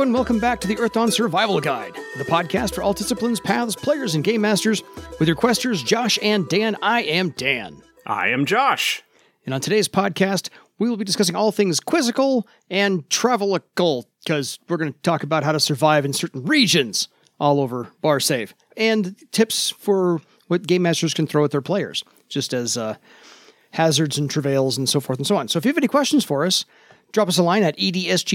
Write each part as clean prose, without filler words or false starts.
everyone. Welcome back to the Earth Dawn Survival Guide, the podcast for all disciplines, paths, players, and game masters. With your questers, Josh and Dan, I am Dan. I am Josh. And on today's podcast, we will be discussing all things quizzical and travelical, because we're going to talk about how to survive in certain regions all over Bar Save, and tips for what game masters can throw at their players, just as hazards and travails and so forth and so on. So if you have any questions for us, drop us a line at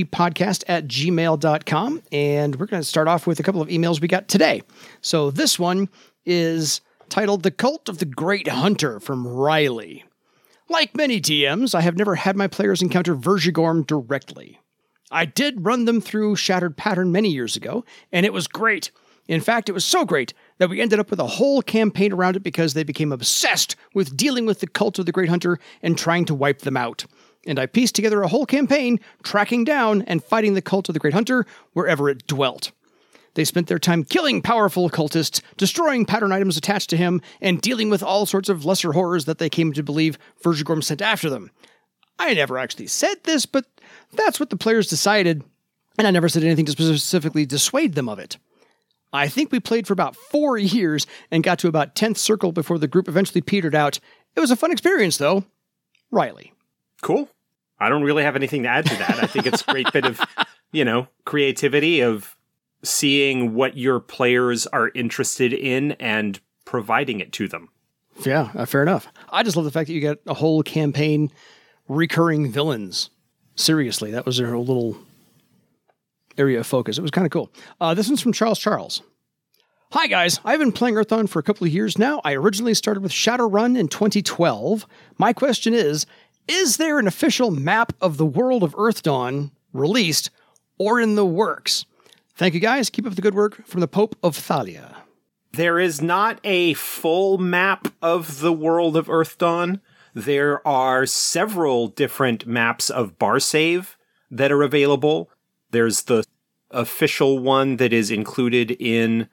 edsgpodcast@gmail.com, and we're going to start off with a couple of emails we got today. So this one is titled The Cult of the Great Hunter from Riley. Like many TMs, I have never had my players encounter Vergigorm directly. I did run them through Shattered Pattern many years ago, and it was great. In fact, it was so great that we ended up with a whole campaign around it because they became obsessed with dealing with the Cult of the Great Hunter and trying to wipe them out. And I pieced together a whole campaign tracking down and fighting the Cult of the Great Hunter wherever it dwelt. They spent their time killing powerful cultists, destroying pattern items attached to him, and dealing with all sorts of lesser horrors that they came to believe Vergigorm sent after them. I never actually said this, but that's what the players decided, and I never said anything to specifically dissuade them of it. I think we played for about 4 years and got to about 10th circle before the group eventually petered out. It was a fun experience, though. Riley. Cool. I don't really have anything to add to that. I think it's a great bit of, creativity of seeing what your players are interested in and providing it to them. Yeah, fair enough. I just love the fact that you get a whole campaign recurring villains. Seriously, that was their whole little area of focus. It was kind of cool. This one's from Charles. Hi guys, I've been playing Earth Dawn for a couple of years now. I originally started with Shadowrun in 2012. My question is there an official map of the world of Earth Dawn released or in the works? Thank you guys. Keep up the good work. From the Pope of Thalia. There is not a full map of the world of Earth Dawn. There are several different maps of Barsave that are available. There's the official one that is included in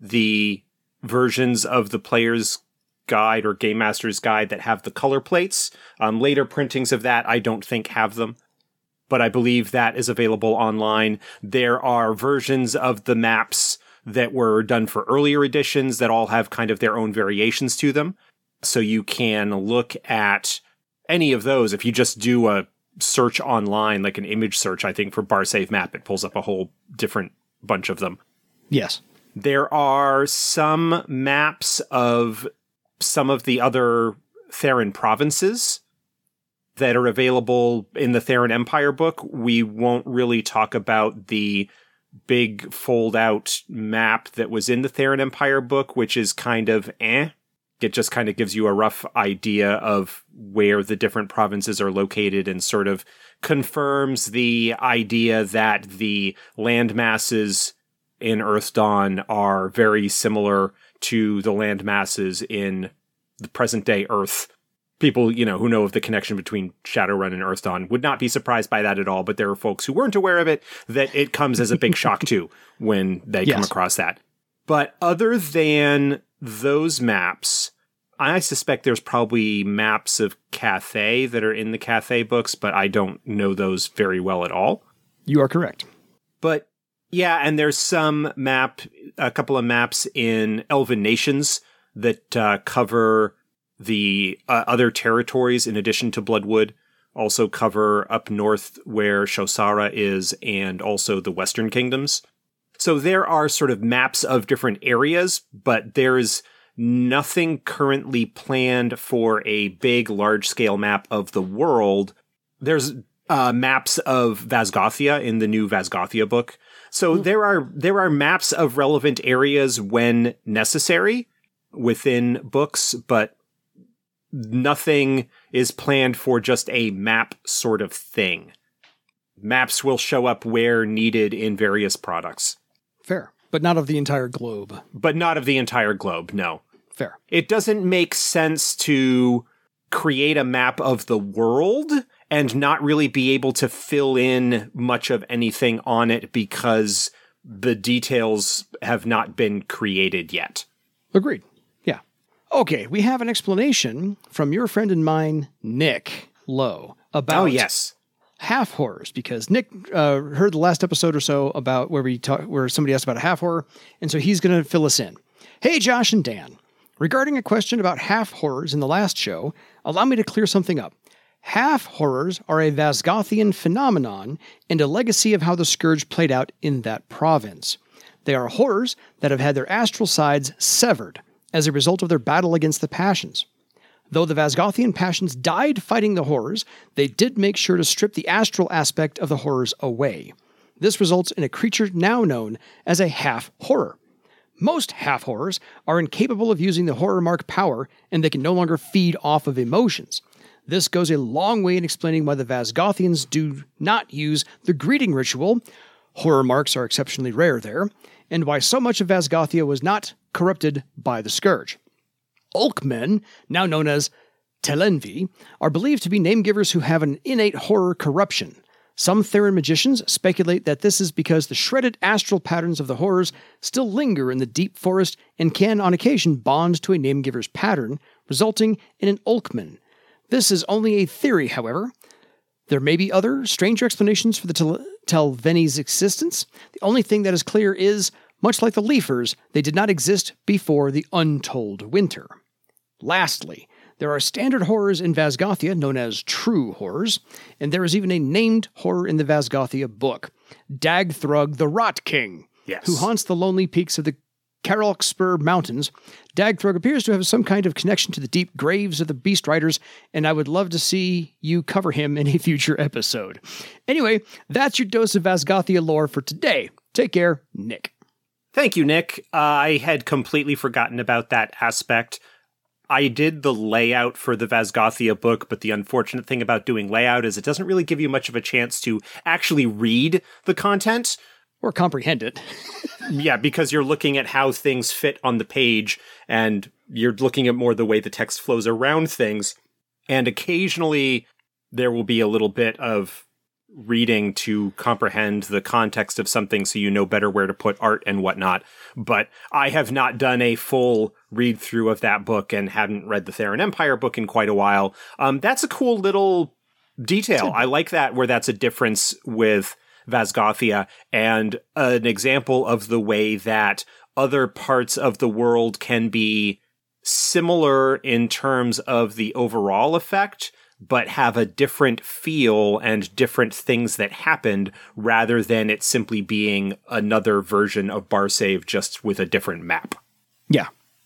the versions of the player's guide or game master's guide that have the color plates. Later printings of that I don't think have them, but I believe that is available online. There are versions of the maps that were done for earlier editions that all have kind of their own variations to them. So you can look at any of those. If you just do a search online, like an image search, I think for Barsave map, it pulls up a whole different bunch of them. Yes. There are some maps of some of the other Theron provinces that are available in the Theron Empire book. We won't really talk about the big fold-out map that was in the Theron Empire book, which is kind of It just kind of gives you a rough idea of where the different provinces are located and sort of confirms the idea that the land masses in Earth Dawn are very similar to the land masses in the present-day Earth. People, who know of the connection between Shadowrun and Earth Dawn would not be surprised by that at all, but there are folks who weren't aware of it, that it comes as a big shock to when they come across that. But other than those maps, I suspect there's probably maps of Cathay that are in the Cathay books, but I don't know those very well at all. You are correct. But yeah, and there's a couple of maps in Elven Nations that cover the other territories in addition to Bloodwood, also cover up north where Shosara is, and also the Western Kingdoms. So there are sort of maps of different areas, but there's nothing currently planned for a big, large-scale map of the world. There's maps of Vasgothia in the new Vasgothia book. So there are maps of relevant areas when necessary within books, but nothing is planned for just a map sort of thing. Maps will show up where needed in various products. Fair. But not of the entire globe. But not of the entire globe, no. Fair. It doesn't make sense to create a map of the world and not really be able to fill in much of anything on it because the details have not been created yet. Agreed. Yeah. Okay, we have an explanation from your friend and mine, Nick Lowe, about half horrors, because Nick heard the last episode or so about where somebody asked about a half horror, and so he's going to fill us in. Hey, Josh and Dan. Regarding a question about half horrors in the last show, allow me to clear something up. Half horrors are a Vasgothian phenomenon and a legacy of how the Scourge played out in that province. They are horrors that have had their astral sides severed as a result of their battle against the Passions. Though the Vasgothian Passions died fighting the horrors, they did make sure to strip the astral aspect of the horrors away. This results in a creature now known as a half-horror. Most half-horrors are incapable of using the horror mark power, and they can no longer feed off of emotions. This goes a long way in explaining why the Vasgothians do not use the greeting ritual. Horror marks are exceptionally rare there, and why so much of Vasgothia was not corrupted by the Scourge. Ulkmen, now known as Telenvi, are believed to be name-givers who have an innate horror corruption. Some Theran magicians speculate that this is because the shredded astral patterns of the horrors still linger in the deep forest and can, on occasion, bond to a name-giver's pattern, resulting in an Ulkmen. This is only a theory, however. There may be other, stranger explanations for the Telveni's existence. The only thing that is clear is, much like the Leafers, they did not exist before the Untold Winter. Lastly, there are standard horrors in Vasgothia known as true horrors, and there is even a named horror in the Vasgothia book, Dagthrug the Rot King, who haunts the lonely peaks of the Karalkspur Mountains. Dagthrug appears to have some kind of connection to the deep graves of the Beast Riders, and I would love to see you cover him in a future episode. Anyway, that's your dose of Vasgothia lore for today. Take care, Nick. Thank you, Nick. I had completely forgotten about that aspect. I did the layout for the Vasgothia book, but the unfortunate thing about doing layout is it doesn't really give you much of a chance to actually read the content. Or comprehend it. Yeah, because you're looking at how things fit on the page, and you're looking at more the way the text flows around things. And occasionally, there will be a little bit of reading to comprehend the context of something so you know better where to put art and whatnot. But I have not done a full read-through of that book and hadn't read the Theran Empire book in quite a while. That's a cool little detail. I like that, where that's a difference with Vasgothia, and an example of the way that other parts of the world can be similar in terms of the overall effect, but have a different feel and different things that happened, rather than it simply being another version of Barsave just with a different map. Yeah.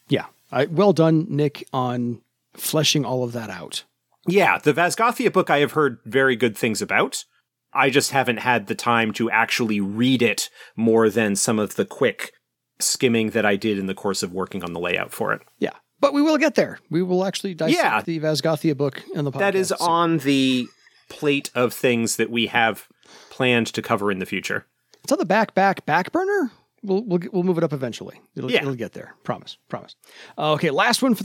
Well done, Nick, on fleshing all of that out. Yeah, the Vasgothia book I have heard very good things about. I just haven't had the time to actually read it more than some of the quick skimming that I did in the course of working on the layout for it. Yeah, but we will get there. We will actually dissect the Vasgothia book in the podcast. That is on the plate of things that we have planned to cover in the future. It's on the back burner. We'll move it up eventually. It'll get there. Promise. Okay, last one for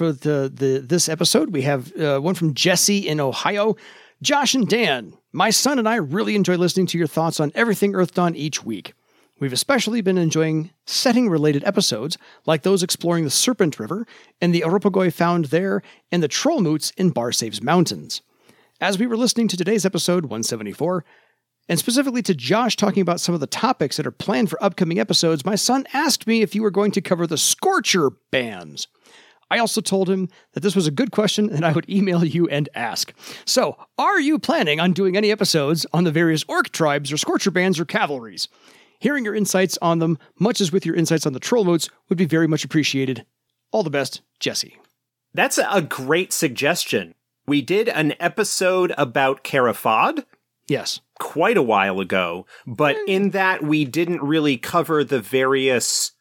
this episode. We have one from Jesse in Ohio. Josh and Dan, my son and I really enjoy listening to your thoughts on everything Earth Dawn each week. We've especially been enjoying setting-related episodes, like those exploring the Serpent River and the Oropogoi found there and the Trollmoots in Barsave's mountains. As we were listening to today's episode 174, and specifically to Josh talking about some of the topics that are planned for upcoming episodes, my son asked me if you were going to cover the Scorcher bands. I also told him that this was a good question and I would email you and ask. So, are you planning on doing any episodes on the various orc tribes or Scorcher bands or cavalries? Hearing your insights on them, much as with your insights on the Trollmoots, would be very much appreciated. All the best, Jesse. That's a great suggestion. We did an episode about Carafod. Yes. Quite a while ago, but in that we didn't really cover the various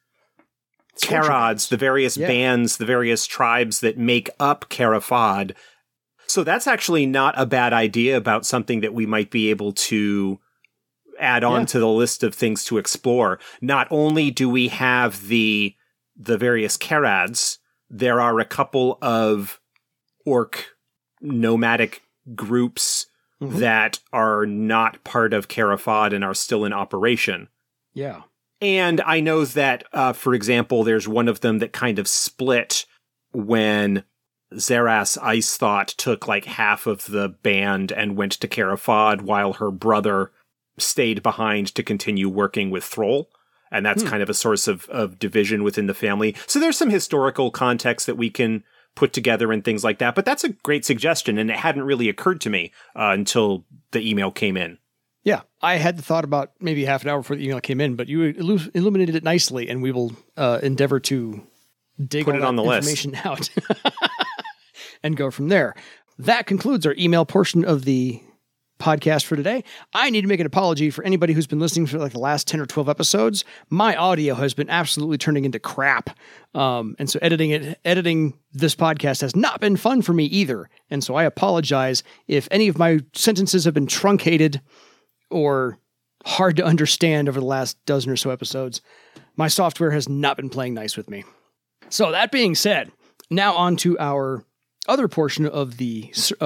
Karads, the various bands, the various tribes that make up Carafod. So that's actually not a bad idea about something that we might be able to add on to the list of things to explore. Not only do we have the various Karads, there are a couple of orc nomadic groups that are not part of Carafod and are still in operation. Yeah. And I know that, for example, there's one of them that kind of split when Zeras Ice Thought took like half of the band and went to Carafod while her brother stayed behind to continue working with Thrall. And that's kind of a source of division within the family. So there's some historical context that we can put together and things like that. But that's a great suggestion, and it hadn't really occurred to me until the email came in. Yeah, I had the thought about maybe half an hour before the email came in, but you illuminated it nicely, and we will endeavor to dig Put it on the information out and go from there. That concludes our email portion of the podcast for today. I need to make an apology for anybody who's been listening for like the last 10 or 12 episodes. My audio has been absolutely turning into crap. And so editing this podcast has not been fun for me either. And so I apologize if any of my sentences have been truncated or hard to understand over the last dozen or so episodes. My software has not been playing nice with me. So that being said, now on to our other portion of the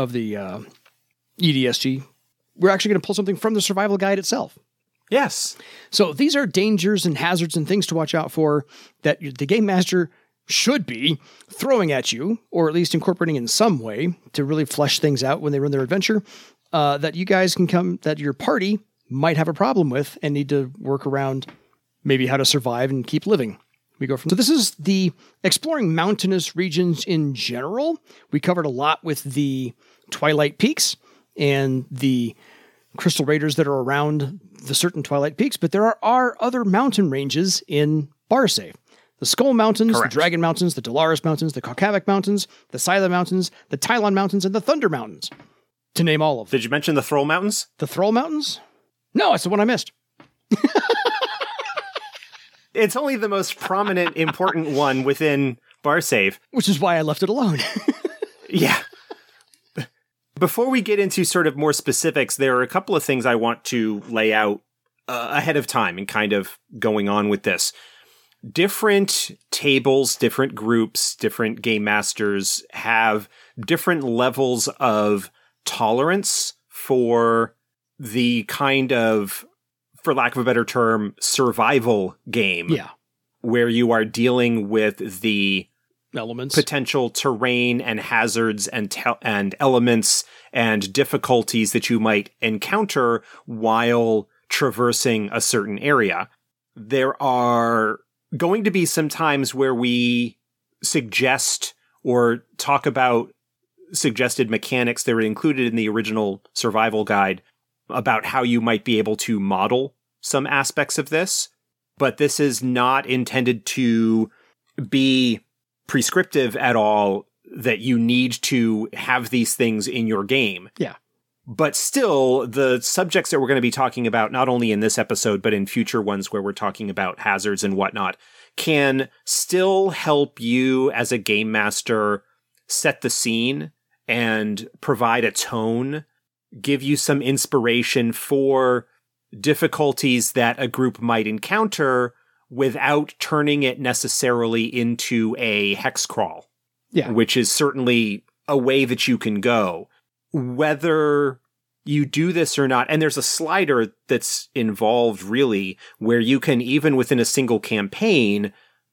EDSG. We're actually going to pull something from the survival guide itself. Yes. So these are dangers and hazards and things to watch out for that the game master should be throwing at you, or at least incorporating in some way to really flesh things out when they run their adventure, that you guys that your party might have a problem with and need to work around maybe how to survive and keep living. So this is the exploring mountainous regions in general. We covered a lot with the Twilight Peaks and the Crystal Raiders that are around the certain Twilight Peaks, but there are other mountain ranges in Barsay. The Skull Mountains, Correct. The Dragon Mountains, the Dolaris Mountains, the Kaukavik Mountains, the Scylla Mountains, the Tylon Mountains, and the Thunder Mountains, to name all of them. Did you mention the Thrall Mountains? The Thrall Mountains? No, it's the one I missed. It's only the most prominent, important one within Barsay. Which is why I left it alone. Yeah. Before we get into sort of more specifics, there are a couple of things I want to lay out ahead of time and kind of going on with this. Different tables, different groups, different game masters have different levels of tolerance for the kind of, for lack of a better term, survival game. Yeah. Where you are dealing with the Elements. potential terrain and hazards and elements and difficulties that you might encounter while traversing a certain area. There are going to be some times where we suggest or talk about suggested mechanics that were included in the original survival guide about how you might be able to model some aspects of this. But this is not intended to be prescriptive at all that you need to have these things in your game. Yeah. But still, the subjects that we're going to be talking about, not only in this episode, but in future ones where we're talking about hazards and whatnot, can still help you as a game master set the scene and provide a tone, give you some inspiration for difficulties that a group might encounter without turning it necessarily into a hex crawl. Yeah. Which is certainly a way that you can go. Whether you do this or not, and there's a slider that's involved really, where you can, even within a single campaign,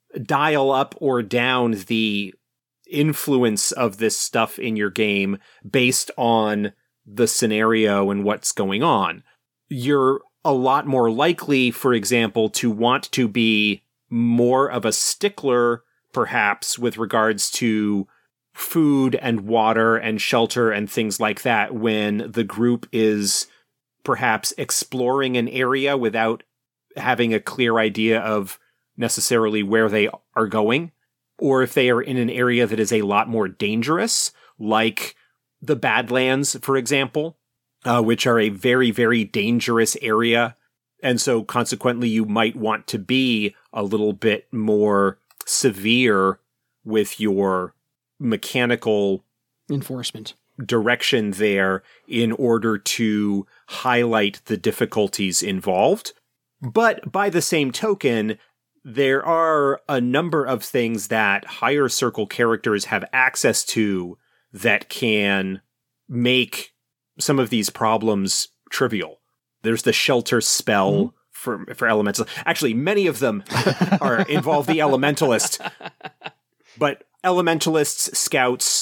dial up or down the influence of this stuff in your game based on the scenario and what's going on. You're a lot more likely, for example, to want to be more of a stickler, perhaps, with regards to food and water and shelter and things like that when the group is perhaps exploring an area without having a clear idea of necessarily where they are going, or if they are in an area that is a lot more dangerous, like the Badlands, for example, which are a very, very dangerous area. And so consequently, you might want to be a little bit more severe with your mechanical Enforcement. direction there in order to highlight the difficulties involved. But by the same token, there are a number of things that higher circle characters have access to that can make some of these problems trivial. There's the shelter spell for elementals. Actually, many of them involve the elementalist. But elementalists, scouts,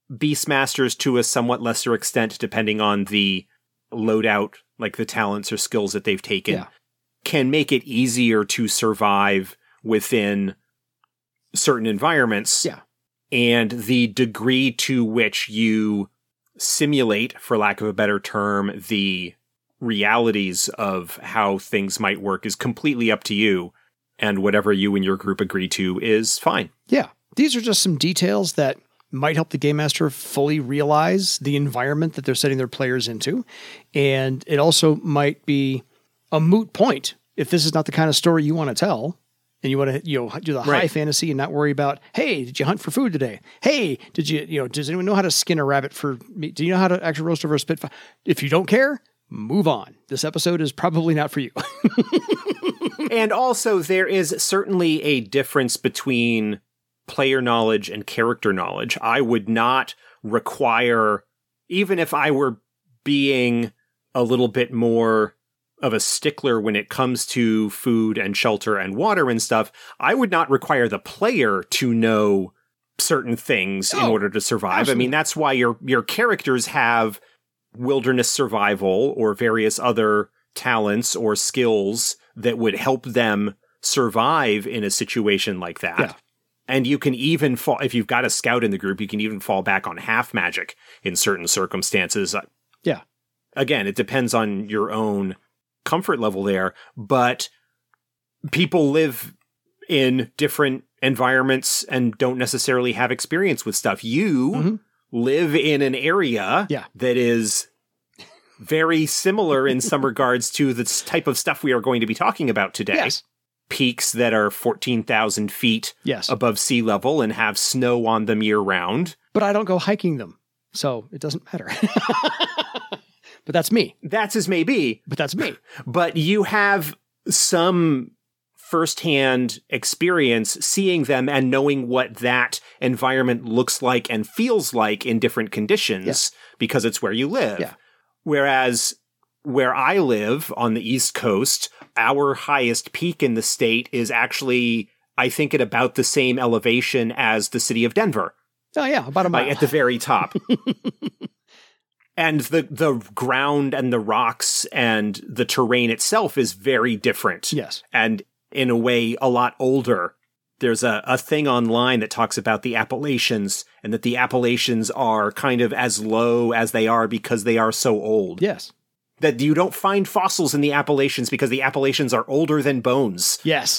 Beastmasters to a somewhat lesser extent, depending on the loadout, like the talents or skills that they've taken, can make it easier to survive within certain environments. Yeah. And the degree to which you simulate, for lack of a better term, the realities of how things might work is completely up to you. And whatever you and your group agree to is fine. Yeah. These are just some details that might help the Game Master fully realize the environment that they're setting their players into. And it also might be a moot point if this is not the kind of story you want to tell. And you want to, do the high fantasy and not worry about, hey, did you hunt for food today? Hey, did you, does anyone know how to skin a rabbit for meat? Do you know how to actually roast over a spitfire? If you don't care, move on. This episode is probably not for you. And also, there is certainly a difference between player knowledge and character knowledge. I would not require, even if I were being a little bit more of a stickler when it comes to food and shelter and water and stuff, I would not require the player to know certain things in order to survive. Absolutely. I mean, that's why your characters have wilderness survival or various other talents or skills that would help them survive in a situation like that. Yeah. And you can even fall, if you've got a scout in the group, you can even fall back on half magic in certain circumstances. Yeah. Again, it depends on your own comfort level there, but people live in different environments and don't necessarily have experience with stuff. You live in an area that is very similar in some regards to the type of stuff we are going to be talking about today. Yes. Peaks that are 14,000 feet above sea level and have snow on them year round. But I don't go hiking them, so it doesn't matter. But that's me. That's as may be. But that's me. But you have some firsthand experience seeing them and knowing what that environment looks like and feels like in different conditions because it's where you live. Yeah. Whereas where I live on the East Coast, our highest peak in the state is actually, I think, at about the same elevation as the city of Denver. Oh, yeah, about a mile. At the very top. And the ground and the rocks and the terrain itself is very different. Yes. And in a way, a lot older. There's a thing online that talks about the Appalachians and that the Appalachians are kind of as low as they are because they are so old. Yes. That you don't find fossils in the Appalachians because the Appalachians are older than bones. Yes.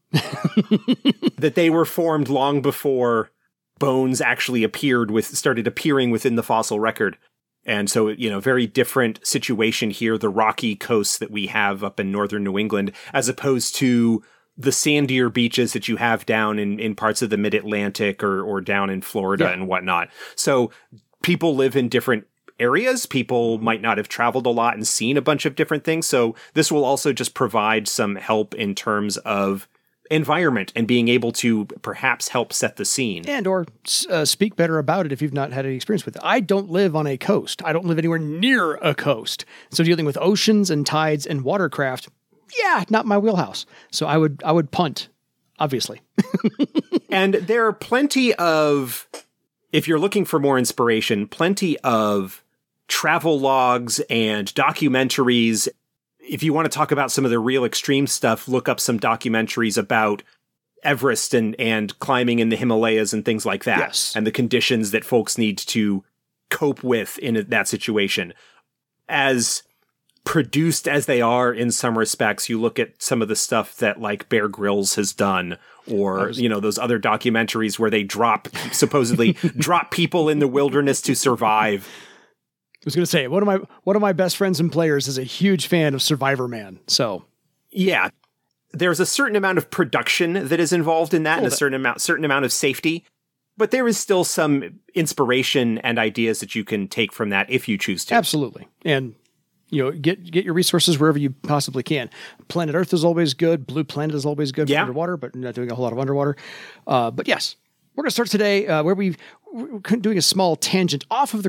That they were formed long before bones actually started appearing within the fossil record. And so, very different situation here, the rocky coasts that we have up in northern New England, as opposed to the sandier beaches that you have down in parts of the mid-Atlantic or down in Florida and whatnot. So people live in different areas. People might not have traveled a lot and seen a bunch of different things. So this will also just provide some help in terms of environment and being able to perhaps help set the scene. And or speak better about it if you've not had any experience with it. I don't live on a coast. I don't live anywhere near a coast. So dealing with oceans and tides and watercraft, not my wheelhouse. So I would punt, obviously. And there are plenty of, if you're looking for more inspiration, plenty of travel logs and documentaries. If you want to talk about some of the real extreme stuff, look up some documentaries about Everest and climbing in the Himalayas and things like that. Yes. And the conditions that folks need to cope with in that situation. As produced as they are in some respects, you look at some of the stuff that like Bear Grylls has done, or, those other documentaries where they supposedly drop people in the wilderness to survive. I was going to say, one of my best friends and players is a huge fan of Survivor Man. So, yeah, there's a certain amount of production that is involved in that, and a certain amount of safety. But there is still some inspiration and ideas that you can take from that if you choose to. Absolutely, and get your resources wherever you possibly can. Planet Earth is always good. Blue Planet is always good for underwater, but not doing a whole lot of underwater. But yes, we're going to start today where we're doing a small tangent off of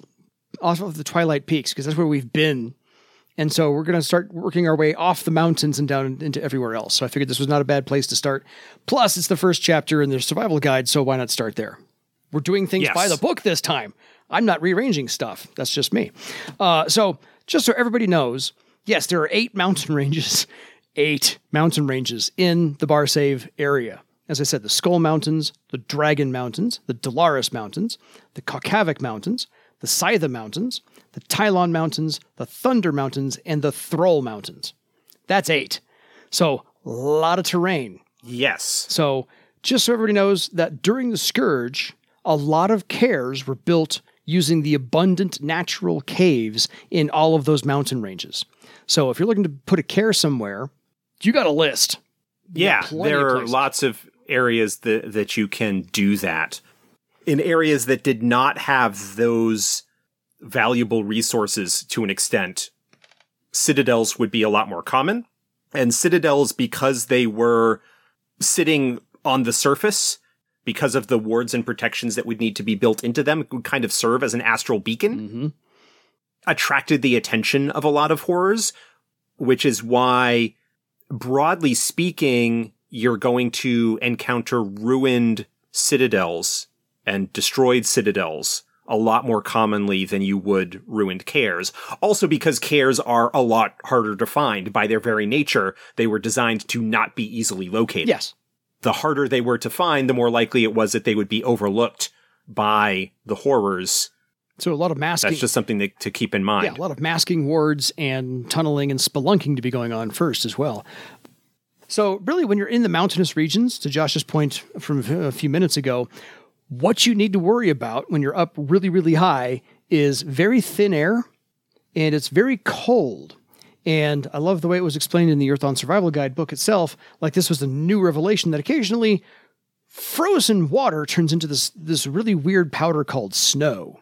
the Twilight Peaks, because that's where we've been. And so we're going to start working our way off the mountains and down into everywhere else. So I figured this was not a bad place to start. Plus, it's the first chapter in the survival guide, so why not start there? we're doing things Yes. by the book this time. I'm not rearranging stuff. That's just me. So just so everybody knows, yes, there are 8 mountain ranges, 8 mountain ranges in the Barsave area. As I said, the Skull Mountains, the Dragon Mountains, the Dolaris Mountains, the Kaukavik Mountains, the Scytha Mountains, the Tylon Mountains, the Thunder Mountains, and the Thrall Mountains. That's 8. So a lot of terrain. Yes. So just so everybody knows that during the Scourge, a lot of cares were built using the abundant natural caves in all of those mountain ranges. So if you're looking to put a care somewhere, you got a list. Yeah, plenty there of are places. lots of areas that you can do that. In areas that did not have those valuable resources to an extent, citadels would be a lot more common. And citadels, because they were sitting on the surface, because of the wards and protections that would need to be built into them, would kind of serve as an astral beacon, attracted the attention of a lot of horrors, which is why, broadly speaking, you're going to encounter ruined citadels and destroyed citadels a lot more commonly than you would ruined cares. Also because cares are a lot harder to find. By their very nature, they were designed to not be easily located. Yes. The harder they were to find, the more likely it was that they would be overlooked by the horrors. So a lot of masking. That's just something to keep in mind. Yeah, a lot of masking wards and tunneling and spelunking to be going on first as well. So really, when you're in the mountainous regions, to Josh's point from a few minutes ago, what you need to worry about when you're up really, really high is very thin air, and it's very cold. And I love the way it was explained in the Earth on Survival Guide book itself. Like this was a new revelation that occasionally frozen water turns into this really weird powder called snow.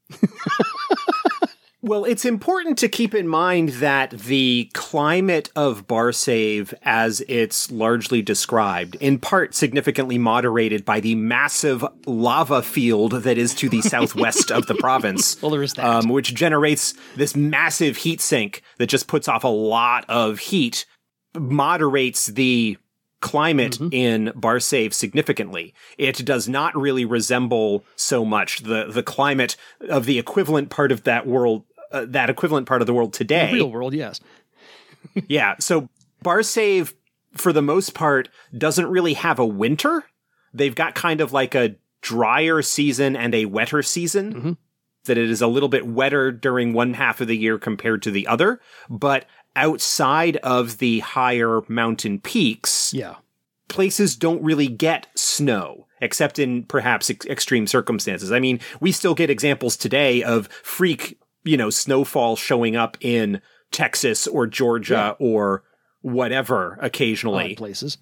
Well, it's important to keep in mind that the climate of Barsave, as it's largely described, in part significantly moderated by the massive lava field that is to the southwest of the province. Well, there is that. Which generates this massive heat sink that just puts off a lot of heat, moderates the climate in Barsave significantly. It does not really resemble so much the climate of the equivalent part of that world, that equivalent part of the world today. The real world, yes. Yeah, so Barsave, for the most part, doesn't really have a winter. They've got kind of like a drier season and a wetter season. That it is a little bit wetter during one half of the year compared to the other. But outside of the higher mountain peaks, Yeah. places don't really get snow, except in perhaps extreme circumstances. I mean, we still get examples today of freak, snowfall showing up in Texas or Georgia or whatever occasionally. Odd places.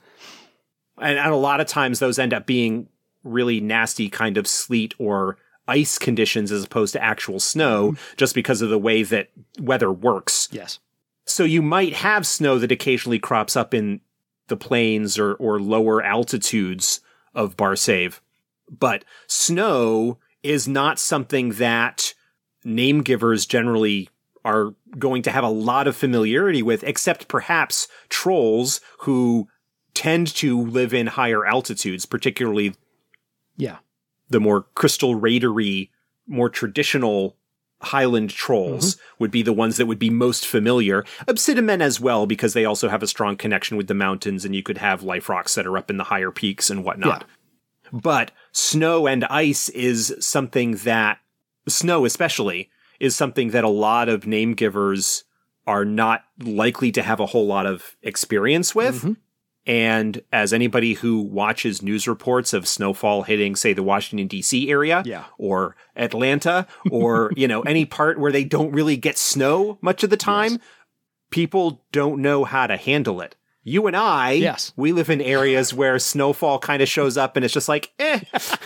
And a lot of times those end up being really nasty kind of sleet or ice conditions as opposed to actual snow, just because of the way that weather works. Yes. So you might have snow that occasionally crops up in the plains or lower altitudes of Barsave. But snow is not something that name givers generally are going to have a lot of familiarity with, except perhaps trolls who tend to live in higher altitudes, particularly Yeah. the more crystal raidery, more traditional highland trolls would be the ones that would be most familiar. Obsidian as well, because they also have a strong connection with the mountains, and you could have life rocks that are up in the higher peaks and whatnot. But snow and ice is something that, snow especially, is something that a lot of name givers are not likely to have a whole lot of experience with. And as anybody who watches news reports of snowfall hitting, say, the Washington, D.C. area or Atlanta or, any part where they don't really get snow much of the time, people don't know how to handle it. You and I, we live in areas where snowfall kind of shows up and it's just like, eh.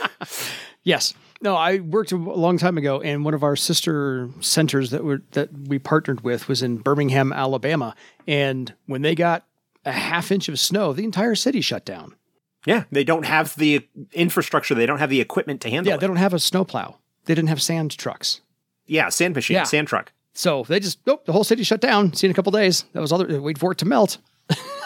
Yes. No, I worked a long time ago, and one of our sister centers that we partnered with was in Birmingham, Alabama. And when they got a half inch of snow, the entire city shut down. Yeah, they don't have the infrastructure. They don't have the equipment to handle it. Yeah, they don't have a snowplow. They didn't have sand trucks. Yeah, sand machine, sand truck. So they just, the whole city shut down. See you in a couple days. That was wait for it to melt.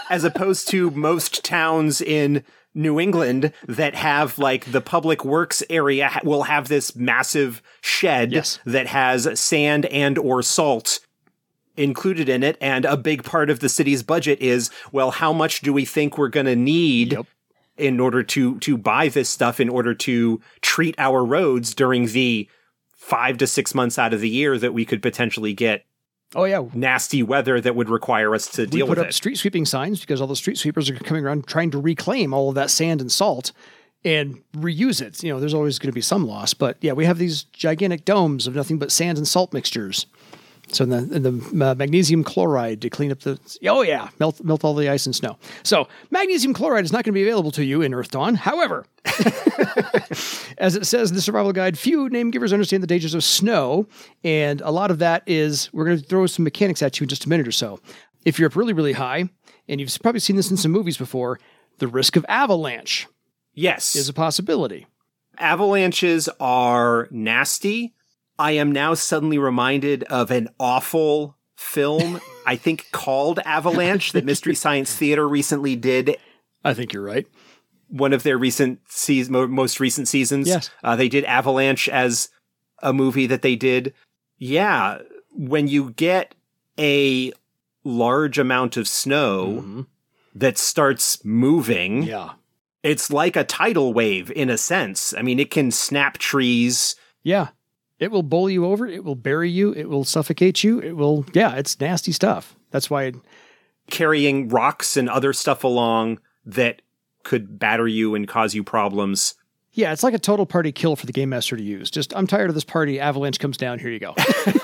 as opposed to most towns in New England that have like the public works area will have this massive shed that has sand and or salt included in it. And a big part of the city's budget is, well, how much do we think we're going to need in order to buy this stuff in order to treat our roads during the 5 to 6 months out of the year that we could potentially get nasty weather that would require us to deal with it. We put up street sweeping signs because all the street sweepers are coming around trying to reclaim all of that sand and salt and reuse it. You know, there's always going to be some loss, but yeah, we have these gigantic domes of nothing but sand and salt mixtures. So the magnesium chloride to clean up melt all the ice and snow. So magnesium chloride is not going to be available to you in Earth Dawn. However, as it says in the survival guide, few name givers understand the dangers of snow. And a lot of that is, we're going to throw some mechanics at you in just a minute or so. If you're up really, really high, and you've probably seen this in some movies before, the risk of avalanche is a possibility. Avalanches are nasty. I am now suddenly reminded of an awful film, I think called Avalanche, that Mystery Science Theater recently did. I think you're right. One of their most recent seasons. Yes. They did Avalanche as a movie that they did. Yeah. When you get a large amount of snow that starts moving, it's like a tidal wave in a sense. I mean, it can snap trees. Yeah. It will bowl you over. It will bury you. It will suffocate you. It will, it's nasty stuff. That's why carrying rocks and other stuff along that could batter you and cause you problems. Yeah, it's like a total party kill for the game master to use. Just, I'm tired of this party. Avalanche comes down. Here you go.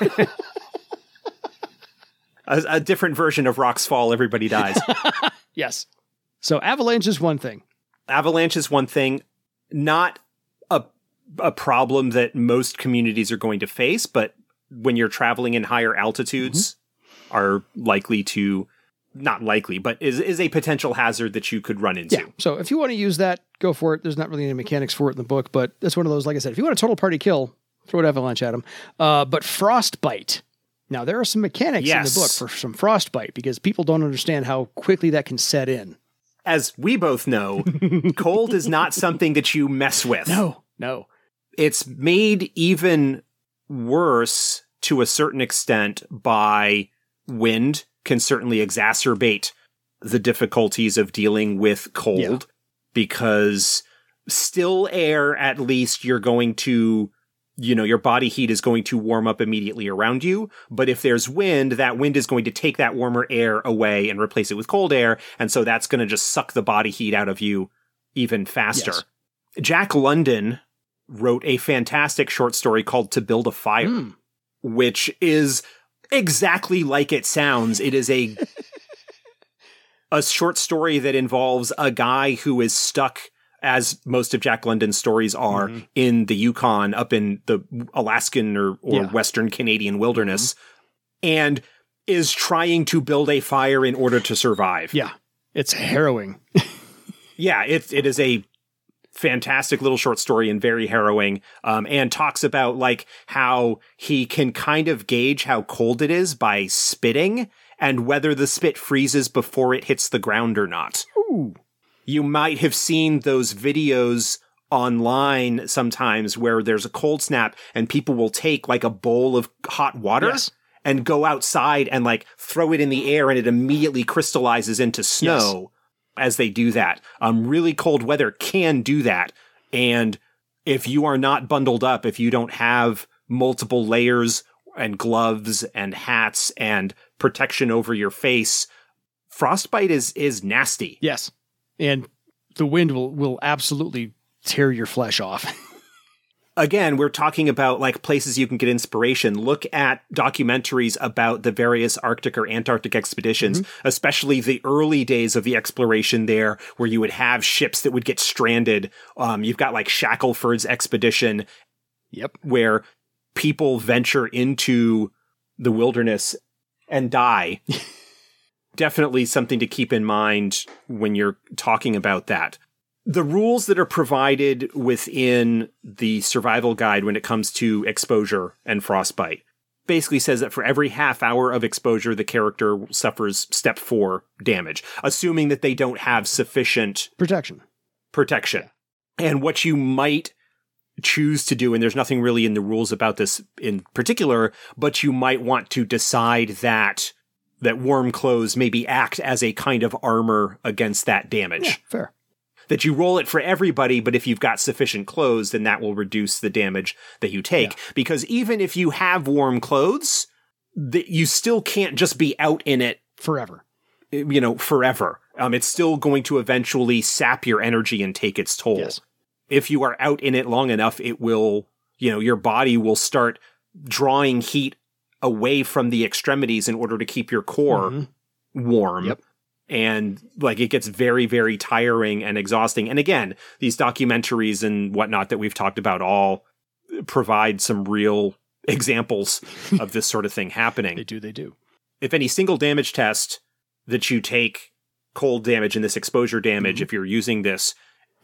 a different version of Rocks Fall. Everybody dies. Yes. So avalanche is one thing. Avalanche is one thing. Not a problem that most communities are going to face, but when you're traveling in higher altitudes are likely to, not likely, but is a potential hazard that you could run into. Yeah. So if you want to use that, go for it. There's not really any mechanics for it in the book, but that's one of those, like I said, if you want a total party kill, throw an avalanche at them. But frostbite. Now, there are some mechanics in the book for some frostbite because people don't understand how quickly that can set in. As we both know, cold is not something that you mess with. No. It's made even worse to a certain extent by wind, can certainly exacerbate the difficulties of dealing with cold because still air, at least you're going to, your body heat is going to warm up immediately around you. But if there's wind, that wind is going to take that warmer air away and replace it with cold air. And so that's going to just suck the body heat out of you even faster. Yes. Jack London wrote a fantastic short story called To Build a Fire, which is exactly like it sounds. It is a short story that involves a guy who is stuck, as most of Jack London's stories are, in the Yukon, up in the Alaskan or Western Canadian wilderness, and is trying to build a fire in order to survive. Yeah, it's harrowing. It is a fantastic little short story and very harrowing, and talks about like how he can kind of gauge how cold it is by spitting and whether the spit freezes before it hits the ground or not. Ooh. You might have seen those videos online sometimes where there's a cold snap and people will take like a bowl of hot water and go outside and like throw it in the air and it immediately crystallizes into snow. As they do that. Really cold weather can do that. And if you are not bundled up, if you don't have multiple layers and gloves and hats and protection over your face, frostbite is nasty. Yes. And the wind will absolutely tear your flesh off. Again, we're talking about like places you can get inspiration. Look at documentaries about the various Arctic or Antarctic expeditions, especially the early days of the exploration there, where you would have ships that would get stranded. You've got like Shackelford's expedition, where people venture into the wilderness and die. Definitely something to keep in mind when you're talking about that. The rules that are provided within the survival guide when it comes to exposure and frostbite basically says that for every half hour of exposure, the character suffers step 4 damage, assuming that they don't have sufficient protection. And what you might choose to do, and there's nothing really in the rules about this in particular, but you might want to decide that warm clothes maybe act as a kind of armor against that damage. Yeah, fair. That you roll it for everybody, but if you've got sufficient clothes, then that will reduce the damage that you take. Yeah. Because even if you have warm clothes, you still can't just be out in it forever. Forever. It's still going to eventually sap your energy and take its toll. Yes. If you are out in it long enough, it will, your body will start drawing heat away from the extremities in order to keep your core warm. Yep. And it gets very, very tiring and exhausting. And again, these documentaries and whatnot that we've talked about all provide some real examples of this sort of thing happening. They do. If any single damage test that you take cold damage and this exposure damage, if you're using this,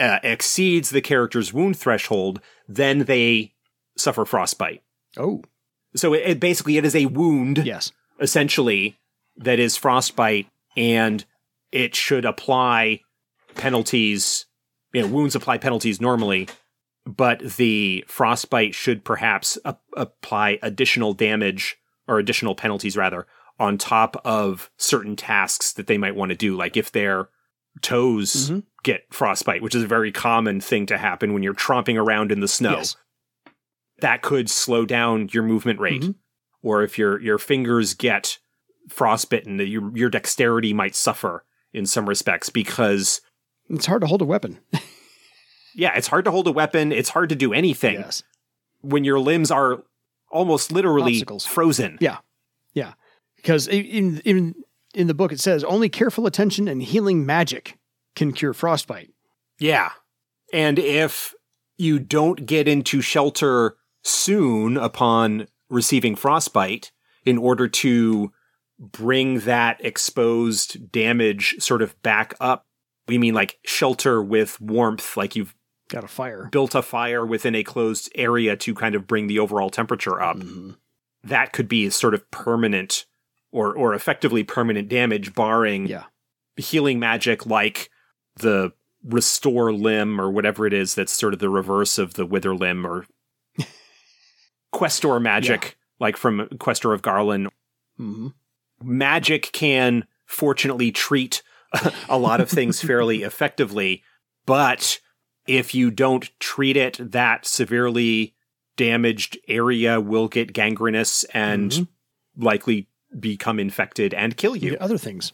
exceeds the character's wound threshold, then they suffer frostbite. Oh. So it basically is a wound, yes, essentially, that is frostbite, and it should apply penalties. Wounds apply penalties normally, but the frostbite should perhaps apply additional damage, or additional penalties, rather, on top of certain tasks that they might want to do, like if their toes get frostbite, which is a very common thing to happen when you're tromping around in the snow. Yes. That could slow down your movement rate. Or if your fingers get frostbitten, your dexterity might suffer in some respects because it's hard to hold a weapon. Yeah, it's hard to hold a weapon. It's hard to do anything. Yes. When your limbs are almost literally Obstacles. Frozen. Yeah. Because in the book it says only careful attention and healing magic can cure frostbite. Yeah. And if you don't get into shelter soon upon receiving frostbite, in order to bring that exposed damage sort of back up, we mean like shelter with warmth, like you've got a fire, built a fire within a closed area to kind of bring the overall temperature up. That could be sort of permanent or effectively permanent damage, barring healing magic like the restore limb or whatever it is that's sort of the reverse of the wither limb, or Questor magic, like from Questor of Garland. Magic can fortunately treat a lot of things fairly effectively, but if you don't treat it, that severely damaged area will get gangrenous and likely become infected and kill you. Other things.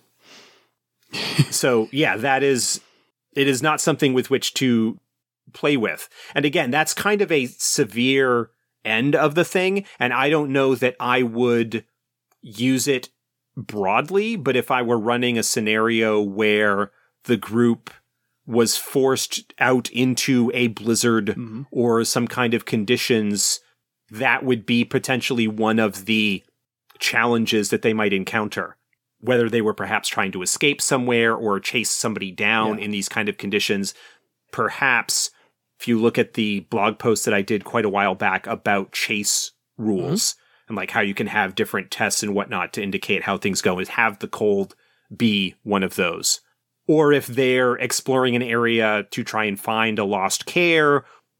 So yeah, it is not something with which to play with. And again, that's kind of a severe end of the thing. And I don't know that I would use it broadly, but if I were running a scenario where the group was forced out into a blizzard or some kind of conditions, that would be potentially one of the challenges that they might encounter. Whether they were perhaps trying to escape somewhere or chase somebody down in these kind of conditions. Perhaps, if you look at the blog post that I did quite a while back about chase rules, and like how you can have different tests and whatnot to indicate how things go, is have the cold be one of those. Or if they're exploring an area to try and find a lost care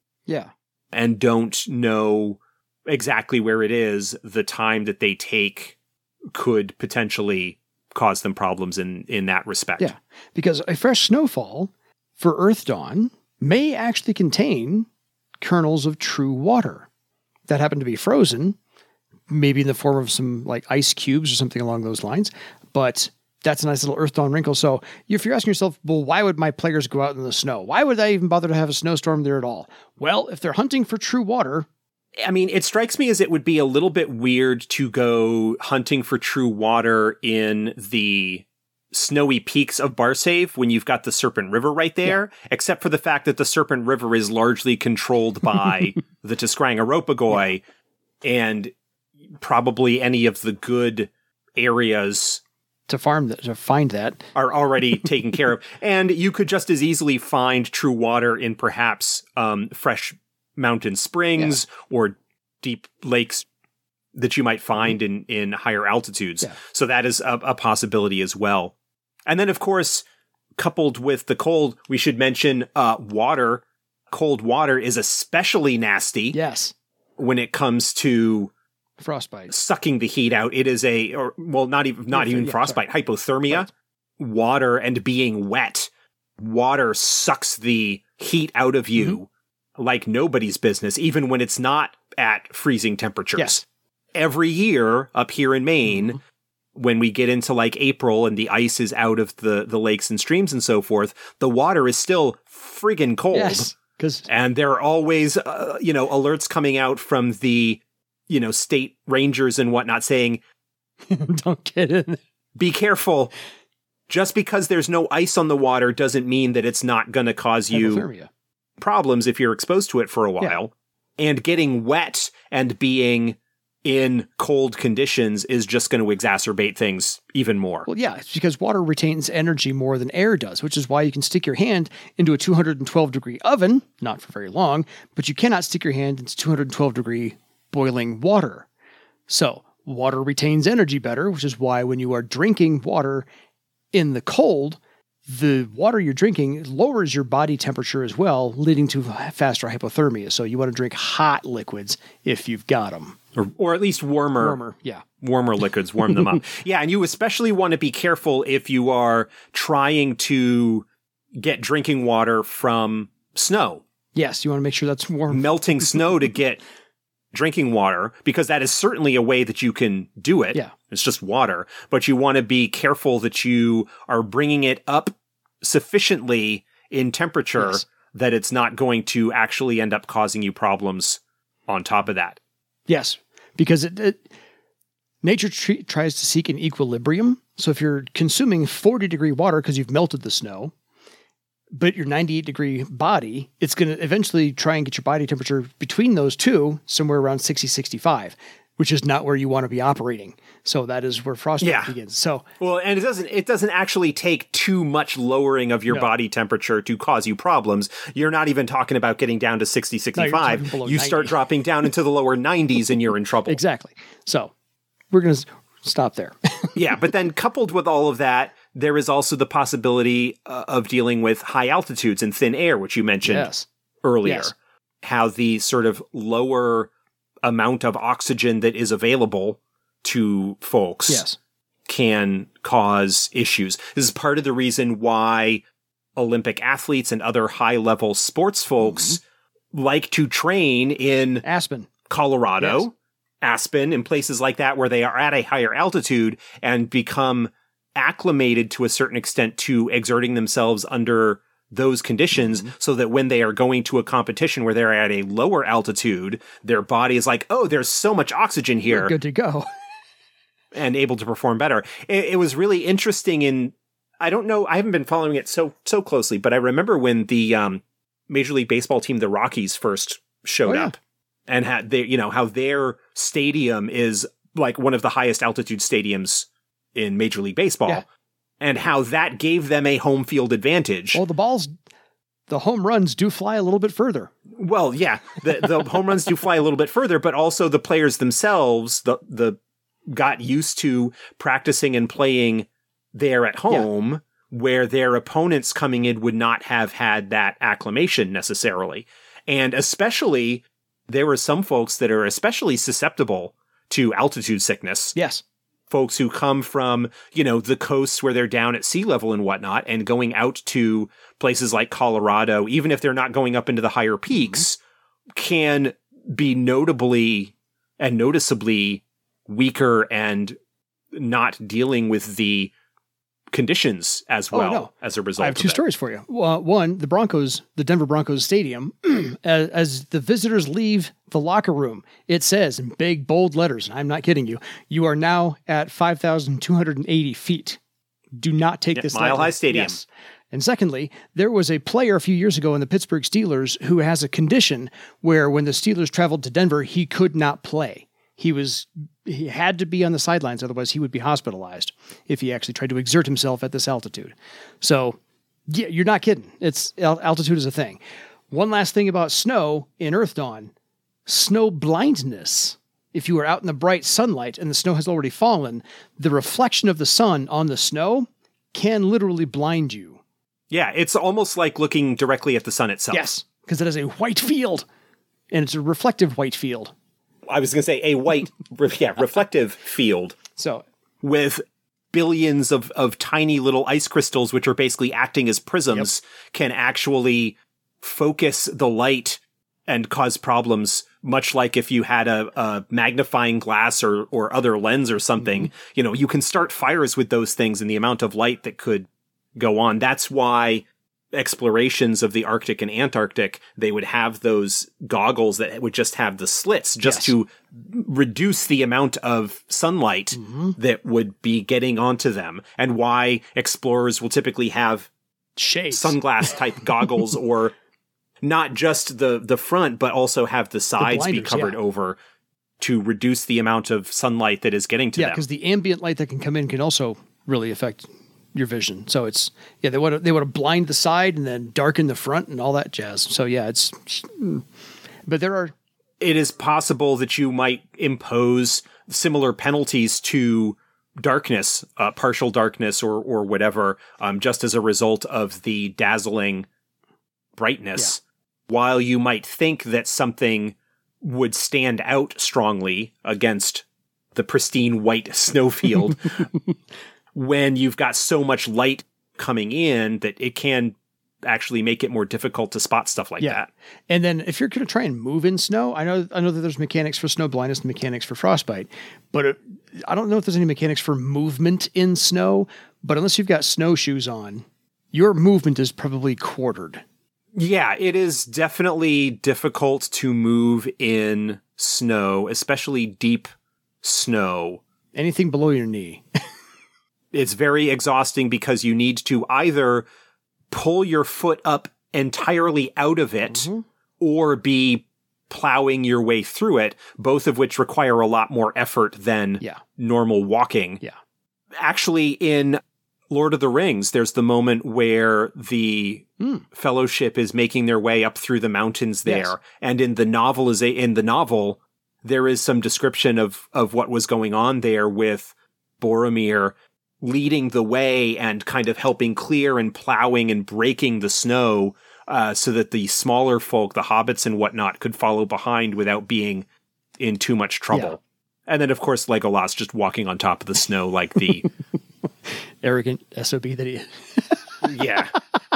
and don't know exactly where it is, the time that they take could potentially cause them problems in that respect. Yeah, because a fresh snowfall for Earth Dawn may actually contain kernels of true water that happen to be frozen, maybe in the form of some like ice cubes or something along those lines. But that's a nice little Earth Dawn wrinkle. So if you're asking yourself, well, why would my players go out in the snow? Why would I even bother to have a snowstorm there at all? Well, if they're hunting for true water, I mean, it strikes me as it would be a little bit weird to go hunting for true water in the snowy peaks of Barsave when you've got the Serpent River right there, except for the fact that the Serpent River is largely controlled by the Tiskrang-Aropagoi, and probably any of the good areas to find that are already taken care of. And you could just as easily find true water in perhaps fresh mountain springs or deep lakes that you might find in higher altitudes. Yeah. So that is a possibility as well. And then, of course, coupled with the cold, we should mention water. Cold water is especially nasty. Yes. When it comes to Frostbite. sucking the heat out. It is not even frostbite, hypothermia. Right. Water and being wet. Water sucks the heat out of you like nobody's business, even when it's not at freezing temperatures. Yes. Every year up here in Maine, when we get into like April and the ice is out of the lakes and streams and so forth, the water is still friggin' cold. Yes. And there are always, alerts coming out from the, state rangers and whatnot saying, don't get in. Be careful. Just because there's no ice on the water doesn't mean that it's not going to cause you Hypothermia. problems if you're exposed to it for a while. Yeah. And getting wet and being in cold conditions is just going to exacerbate things even more. Well, yeah, it's because water retains energy more than air does, which is why you can stick your hand into a 212-degree oven, not for very long, but you cannot stick your hand into 212-degree boiling water. So water retains energy better, which is why when you are drinking water in the cold, the water you're drinking lowers your body temperature as well, leading to faster hypothermia. So you want to drink hot liquids if you've got them. Or at least warmer. Yeah. Warmer liquids, warm them up. Yeah, and you especially want to be careful if you are trying to get drinking water from snow. Yes, you want to make sure that's warm. Melting snow to get drinking water, because that is certainly a way that you can do it. Yeah. It's just water. But you want to be careful that you are bringing it up sufficiently in temperature that it's not going to actually end up causing you problems on top of that. Yes, because nature tries to seek an equilibrium. So if you're consuming 40-degree water because you've melted the snow, but your 98-degree body, it's going to eventually try and get your body temperature between those two, somewhere around 60, 65, which is not where you want to be operating. So that is where frostbite begins. So, well, and it doesn't actually take too much lowering of your body temperature to cause you problems. You're not even talking about getting down to 60, 65. No, you start dropping down into the lower 90s and you're in trouble. Exactly. So we're going to stop there. Yeah, but then coupled with all of that, there is also the possibility of dealing with high altitudes and thin air, which you mentioned earlier. Yes. How the sort of lower amount of oxygen that is available to folks can cause issues. This is part of the reason why Olympic athletes and other high-level sports folks like to train in Aspen, Colorado, Aspen, and places like that where they are at a higher altitude and become acclimated to a certain extent to exerting themselves under those conditions, so that when they are going to a competition where they're at a lower altitude, their body is like, oh, there's so much oxygen here. We're good to go. And able to perform better. It was really interesting I don't know, I haven't been following it so closely, but I remember when the Major League Baseball team, the Rockies, first showed up and had how their stadium is like one of the highest altitude stadiums in Major League Baseball, and how that gave them a home field advantage. Well, the home runs do fly a little bit further. Well, yeah, the home runs do fly a little bit further, but also the players themselves, the got used to practicing and playing there at home, where their opponents coming in would not have had that acclimation necessarily. And especially, there were some folks that are especially susceptible to altitude sickness. Yes. Folks who come from, the coasts where they're down at sea level and whatnot, and going out to places like Colorado, even if they're not going up into the higher peaks, can be notably and noticeably weaker and not dealing with the conditions as well as a result. I have two stories for you. One, the Denver Broncos stadium, as the visitors leave the locker room, it says in big, bold letters, and I'm not kidding you, you are now at 5,280 feet. Do not take this Mile High Stadium. Yes. And secondly, there was a player a few years ago in the Pittsburgh Steelers who has a condition where when the Steelers traveled to Denver, he could not play. He had to be on the sidelines, otherwise he would be hospitalized if he actually tried to exert himself at this altitude. So, yeah, you're not kidding. Altitude is a thing. One last thing about snow in Earth Dawn. Snow blindness if you are out in the bright sunlight and the snow has already fallen, the reflection of the sun on the snow can literally blind you. Yeah, it's almost like looking directly at the sun itself. Yes, because it is a white field, and it's a reflective white field. I was going to say a white, reflective field. So with billions of tiny little ice crystals, which are basically acting as prisms, can actually focus the light and cause problems, much like if you had a magnifying glass or other lens or something. You know, you can start fires with those things and the amount of light that could go on. That's why explorations of the Arctic and Antarctic, they would have those goggles that would just have the slits just to reduce the amount of sunlight that would be getting onto them, and why explorers will typically have shades, sunglass type goggles, or not just the front, but also have the sides be covered over to reduce the amount of sunlight that is getting to them. Yeah, because the ambient light that can come in can also really affect your vision. So it's, they want to blind the side and then darken the front and all that jazz. So yeah, but it is possible that you might impose similar penalties to darkness, partial darkness or whatever, just as a result of the dazzling brightness. Yeah. While you might think that something would stand out strongly against the pristine white snowfield, when you've got so much light coming in that it can actually make it more difficult to spot stuff like that. And then if you're going to try and move in snow, I know that there's mechanics for snow blindness and mechanics for frostbite, but I don't know if there's any mechanics for movement in snow, but unless you've got snowshoes on, your movement is probably quartered. Yeah, it is definitely difficult to move in snow, especially deep snow. Anything below your knee. It's very exhausting because you need to either pull your foot up entirely out of it or be plowing your way through it, both of which require a lot more effort than normal walking. Yeah. Actually, in Lord of the Rings, there's the moment where the Fellowship is making their way up through the mountains there. Yes. And in the novel, there is some description of what was going on there with Boromir leading the way and kind of helping clear and plowing and breaking the snow so that the smaller folk, the hobbits and whatnot, could follow behind without being in too much trouble. Yeah. And then, of course, Legolas just walking on top of the snow like the arrogant SOB that he is. Yeah.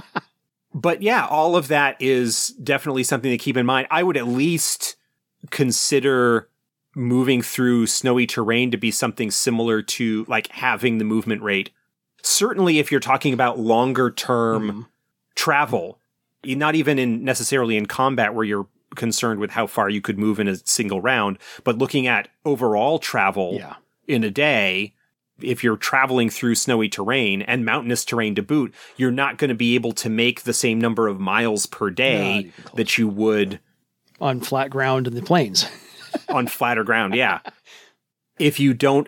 But yeah, all of that is definitely something to keep in mind. I would at least consider moving through snowy terrain to be something similar to like having the movement rate. Certainly if you're talking about longer term travel, not even necessarily in combat where you're concerned with how far you could move in a single round, but looking at overall travel in a day, if you're traveling through snowy terrain and mountainous terrain to boot, you're not going to be able to make the same number of miles per day that you would on flat ground in the plains. On flatter ground, yeah. If you don't,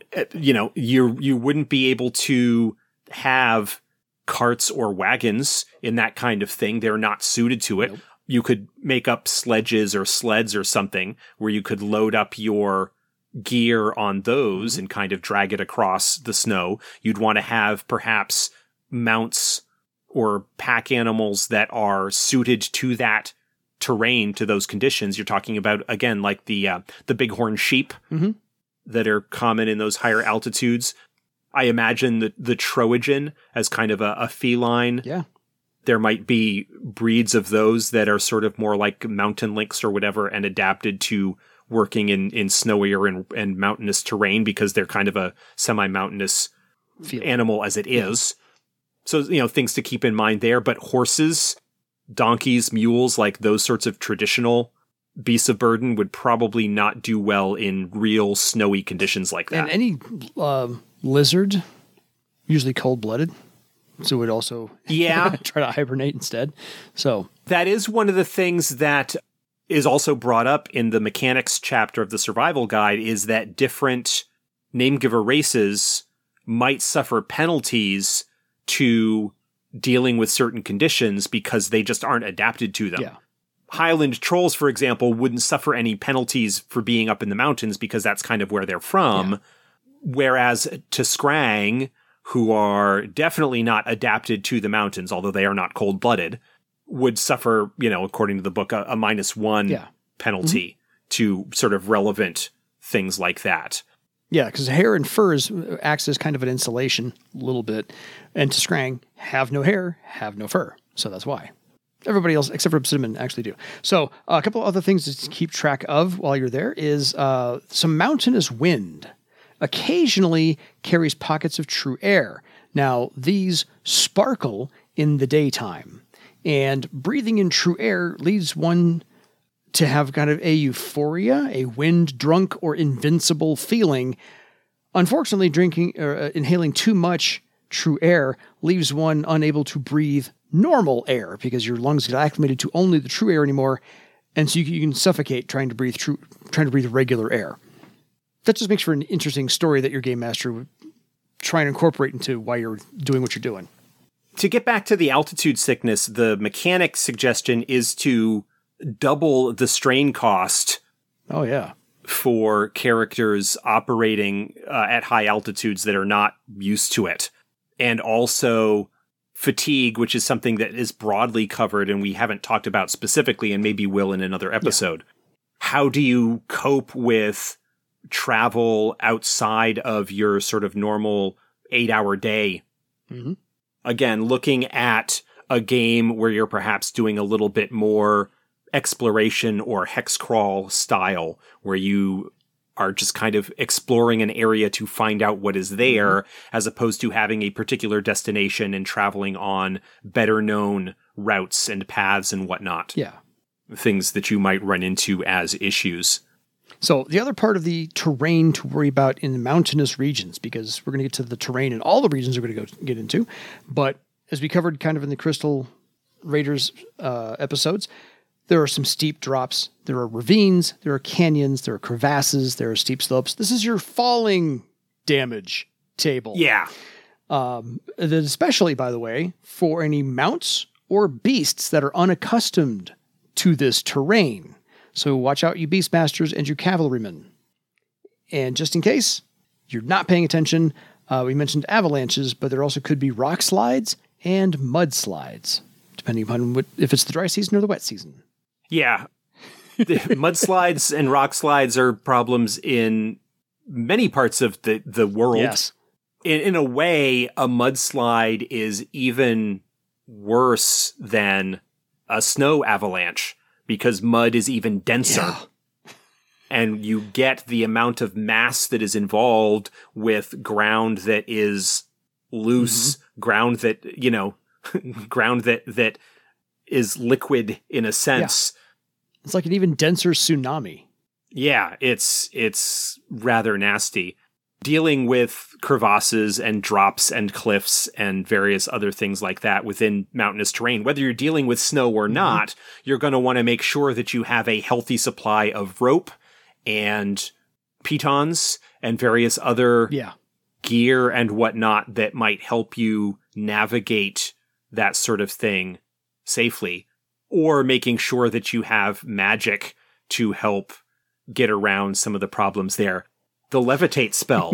you wouldn't be able to have carts or wagons in that kind of thing. They're not suited to it. Nope. You could make up sledges or sleds or something where you could load up your gear on those and kind of drag it across the snow. You'd want to have perhaps mounts or pack animals that are suited to that terrain, to those conditions. You're talking about, again, like the bighorn sheep that are common in those higher altitudes. I imagine the Trojan as kind of a feline. Yeah. There might be breeds of those that are sort of more like mountain lynx or whatever and adapted to working in snowier and mountainous terrain because they're kind of a semi-mountainous animal as it is. So, things to keep in mind there. But horses, donkeys, mules, like those sorts of traditional beasts of burden would probably not do well in real snowy conditions like that. And any lizard, usually cold-blooded, so would also try to hibernate instead. So that is one of the things that is also brought up in the mechanics chapter of the survival guide, is that different name-giver races might suffer penalties to dealing with certain conditions because they just aren't adapted to them. Yeah. Highland trolls, for example, wouldn't suffer any penalties for being up in the mountains because that's kind of where they're from. Yeah. Whereas to Skrang, who are definitely not adapted to the mountains, although they are not cold-blooded, would suffer, according to the book, a -1 penalty to sort of relevant things like that. Yeah, because hair and furs acts as kind of an insulation a little bit. And to Skrang, have no hair, have no fur. So that's why. Everybody else, except for Cinnamon, actually do. So a couple of other things to keep track of while you're there is some mountainous wind. Occasionally carries pockets of true air. Now, these sparkle in the daytime. And breathing in true air leads one to have kind of a euphoria, a wind-drunk or invincible feeling. Unfortunately, drinking or inhaling too much true air leaves one unable to breathe normal air because your lungs get acclimated to only the true air anymore, and so you can suffocate trying to breathe regular air. That just makes for an interesting story that your game master would try and incorporate into why you're doing what you're doing. To get back to the altitude sickness, the mechanic suggestion is to double the strain cost. Oh, yeah. For characters operating at high altitudes that are not used to it. And also fatigue, which is something that is broadly covered and we haven't talked about specifically and maybe will in another episode. Yeah. How do you cope with travel outside of your sort of normal 8-hour day? Mm-hmm. Again, looking at a game where you're perhaps doing a little bit more exploration or hex crawl style, where you are just kind of exploring an area to find out what is there, as opposed to having a particular destination and traveling on better known routes and paths and whatnot. Yeah. Things that you might run into as issues. So the other part of the terrain to worry about in the mountainous regions, because we're going to get to the terrain in all the regions we're going to get into, but as we covered kind of in the Crystal Raiders episodes, there are some steep drops, there are ravines, there are canyons, there are crevasses, there are steep slopes. This is your falling damage table. Yeah. Especially, by the way, for any mounts or beasts that are unaccustomed to this terrain. So watch out, you Beastmasters and you Cavalrymen. And just in case you're not paying attention, we mentioned avalanches, but there also could be rock slides and mudslides, depending upon if it's the dry season or the wet season. Yeah. Mudslides and rock slides are problems in many parts of the world. Yes. In a way, a mudslide is even worse than a snow avalanche because mud is even denser. Yeah. And you get the amount of mass that is involved with ground that is loose, ground that, ground that is liquid in a sense. Yeah. It's like an even denser tsunami. Yeah, it's rather nasty. Dealing with crevasses and drops and cliffs and various other things like that within mountainous terrain, whether you're dealing with snow or not, you're going to want to make sure that you have a healthy supply of rope and pitons and various other gear and whatnot that might help you navigate that sort of thing safely, or making sure that you have magic to help get around some of the problems there. The levitate spell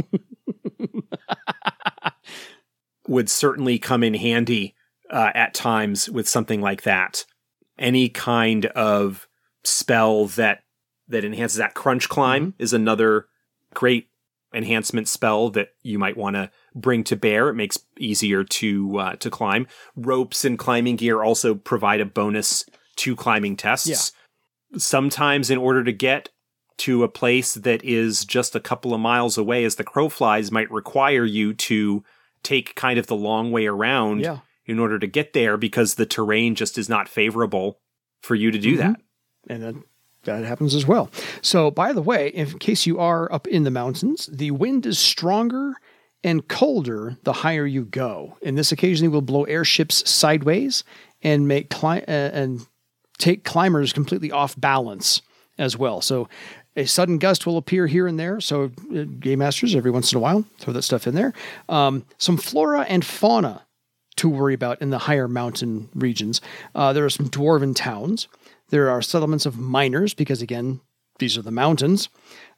would certainly come in handy at times with something like that. Any kind of spell that enhances that. Crunch climb is another great enhancement spell that you might want to bring to bear. It makes easier to climb. Ropes and climbing gear also provide a bonus to climbing tests. Yeah. Sometimes in order to get to a place that is just a couple of miles away as the crow flies might require you to take kind of the long way around in order to get there because the terrain just is not favorable for you to do that. And then that happens as well. So, by the way, in case you are up in the mountains, the wind is stronger and colder the higher you go. And this occasionally will blow airships sideways and take climbers completely off balance as well. So a sudden gust will appear here and there. So Game Masters, every once in a while, throw that stuff in there. Some flora and fauna to worry about in the higher mountain regions. There are some dwarven towns. There are settlements of miners because, again, these are the mountains.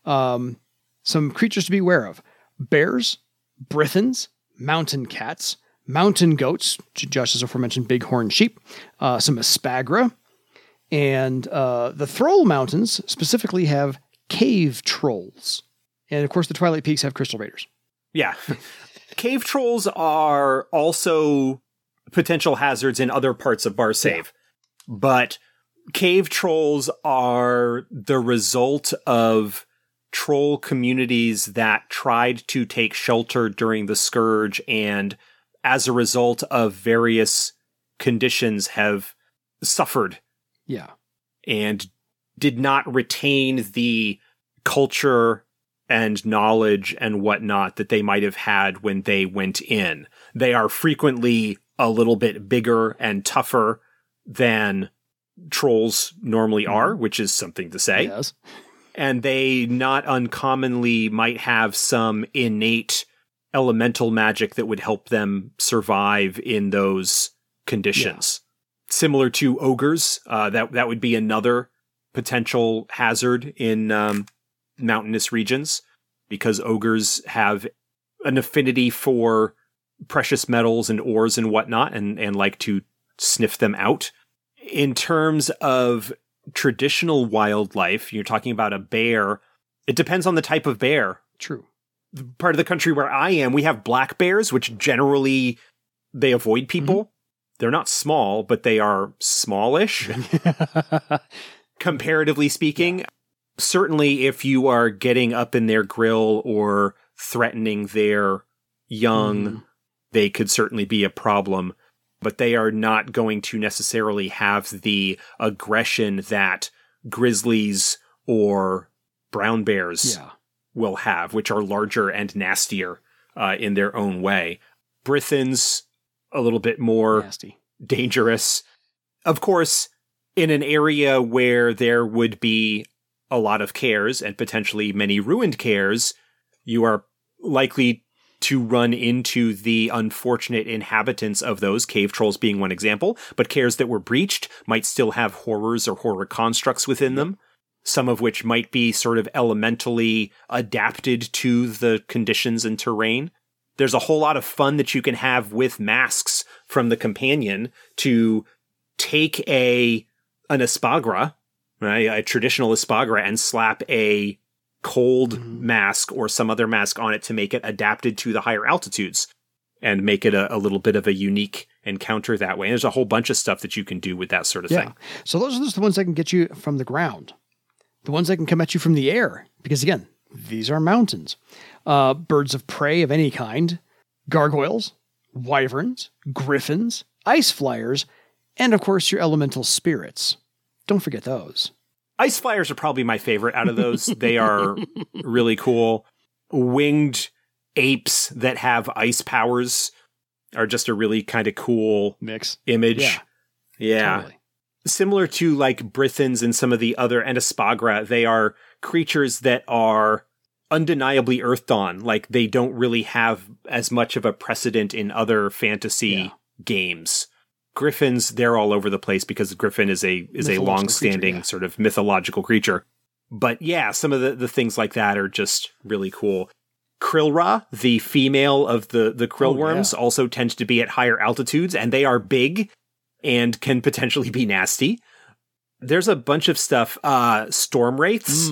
Some creatures to be aware of. Bears, Brythons, mountain cats, mountain goats, Josh's aforementioned bighorn sheep, some Espagra, and the Thrall Mountains specifically have cave trolls. And, of course, the Twilight Peaks have crystal raiders. Yeah. Cave trolls are also potential hazards in other parts of Barsave. But cave trolls are the result of troll communities that tried to take shelter during the Scourge and, as a result of various conditions, have suffered. Yeah. And did not retain the culture and knowledge and whatnot that they might have had when they went in. They are frequently a little bit bigger and tougher than trolls normally are, which is something to say. Yes. And they not uncommonly might have some innate elemental magic that would help them survive in those conditions. Yeah. Similar to ogres, that would be another potential hazard in mountainous regions, because ogres have an affinity for precious metals and ores and whatnot, and like to sniff them out. In terms of traditional wildlife, you're talking about a bear. It depends on the type of bear. True. The part of the country where I am, we have black bears, which generally they avoid people. Mm-hmm. They're not small, but they are smallish, comparatively speaking. Yeah. Certainly, if you are getting up in their grill or threatening their young, they could certainly be a problem. But they are not going to necessarily have the aggression that grizzlies or brown bears will have, which are larger and nastier in their own way. Brythons, a little bit more nasty, dangerous. Of course, in an area where there would be a lot of cares and potentially many ruined cares, you are likely to run into the unfortunate inhabitants of those, cave trolls being one example, but cares that were breached might still have horrors or horror constructs within them, some of which might be sort of elementally adapted to the conditions and terrain. There's a whole lot of fun that you can have with masks from the companion to take an Espagra, right, a traditional Espagra, and slap a cold mask or some other mask on it to make it adapted to the higher altitudes and make it a little bit of a unique encounter that way. And there's a whole bunch of stuff that you can do with that sort of thing. So those are just the ones that can get you from the ground. The ones that can come at you from the air, because again, these are mountains. Birds of prey of any kind, gargoyles, wyverns, griffins, ice flyers, and of course your elemental spirits. Don't forget those. Ice flyers are probably my favorite out of those. They are really cool. Winged apes that have ice powers are just a really kind of cool mix image. Yeah. Totally. Similar to like Brythons and some of the other, and Espagra, they are creatures that are undeniably Earth Dawn. Like they don't really have as much of a precedent in other fantasy games. Griffins, they're all over the place because the griffin is a long-standing sort of mythological creature. But yeah, some of the things like that are just really cool. Krillra, the female of the krillworms, also tends to be at higher altitudes, and they are big and can potentially be nasty. There's a bunch of stuff. Storm wraiths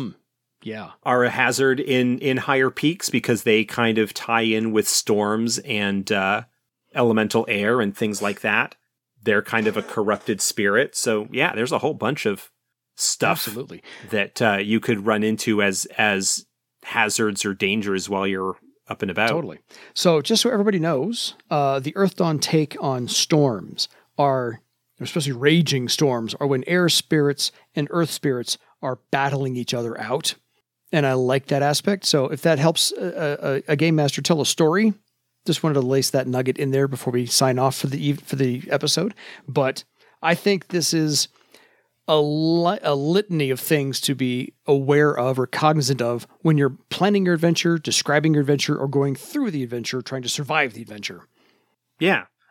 are a hazard in higher peaks because they kind of tie in with storms and elemental air and things like that. They're kind of a corrupted spirit. So yeah, there's a whole bunch of stuff that you could run into as hazards or dangers while you're up and about. Totally. So just so everybody knows, the Earth Dawn take on storms are, especially raging storms, are when air spirits and earth spirits are battling each other out. And I like that aspect. So if that helps a game master tell a story, just wanted to lace that nugget in there before we sign off for the episode. But I think this is a litany of things to be aware of or cognizant of when you're planning your adventure, describing your adventure, or going through the adventure, trying to survive the adventure. Yeah.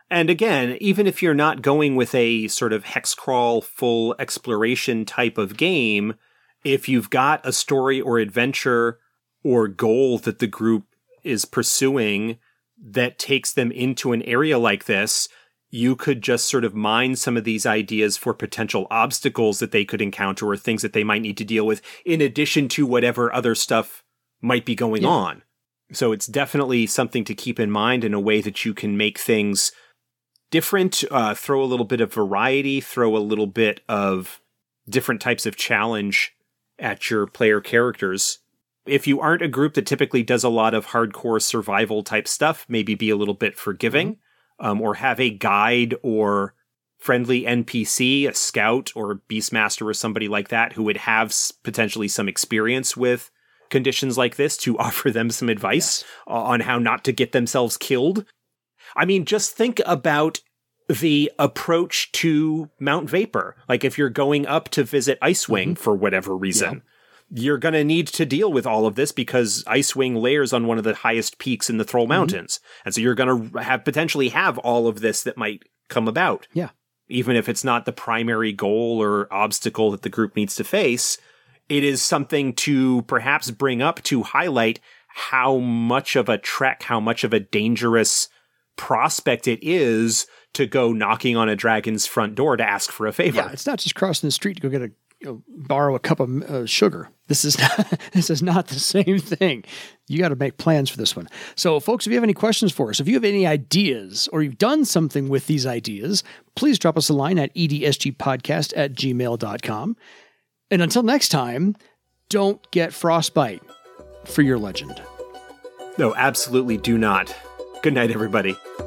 And again, even if you're not going with a sort of hex crawl, full exploration type of game, if you've got a story or adventure or goal that the group is pursuing that takes them into an area like this, you could just sort of mine some of these ideas for potential obstacles that they could encounter or things that they might need to deal with, in addition to whatever other stuff might be going on. So it's definitely something to keep in mind in a way that you can make things different, throw a little bit of variety, throw a little bit of different types of challenge at your player characters. If you aren't a group that typically does a lot of hardcore survival type stuff, maybe be a little bit forgiving, or have a guide or friendly NPC, a scout or a beastmaster or somebody like that who would have potentially some experience with conditions like this to offer them some advice on how not to get themselves killed. I mean, just think about the approach to Mount Vapor. Like if you're going up to visit Icewing for whatever reason, you're going to need to deal with all of this because Icewing layers on one of the highest peaks in the Thrall Mountains. And so you're going to potentially have all of this that might come about. Yeah. Even if it's not the primary goal or obstacle that the group needs to face, it is something to perhaps bring up to highlight how much of a trek, how much of a dangerous prospect it is to go knocking on a dragon's front door to ask for a favor. Yeah, it's not just crossing the street to go get borrow a cup of sugar. This is not the same thing. You got to make plans for this one. So, folks, if you have any questions for us, if you have any ideas or you've done something with these ideas, please drop us a line at edsgpodcast@gmail.com. And until next time, don't get frostbite for your legend. No, absolutely do not. Good night, everybody.